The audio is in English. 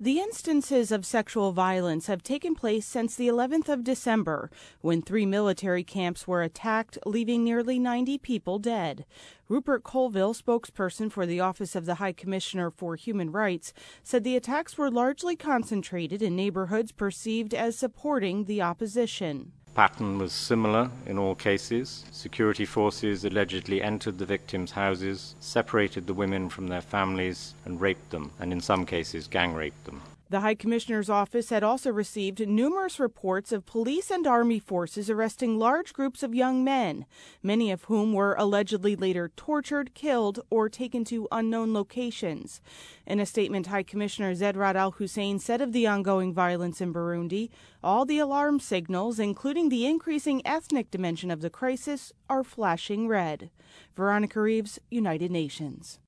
The instances of sexual violence have taken place since the 11th of December, when 3 military camps were attacked, leaving nearly 90 people dead. Rupert Colville, spokesperson for the Office of the High Commissioner for Human Rights, said the attacks were largely concentrated in neighborhoods perceived as supporting the opposition. Pattern was similar in all cases. Security forces allegedly entered the victims' houses, separated the women from their families, and raped them, and in some cases gang raped them. The High Commissioner's office had also received numerous reports of police and army forces arresting large groups of young men, many of whom were allegedly later tortured, killed, or taken to unknown locations. In a statement, High Commissioner Zeid Al Hussein said of the ongoing violence in Burundi, all the alarm signals, including the increasing ethnic dimension of the crisis, are flashing red. Veronica Reeves, United Nations.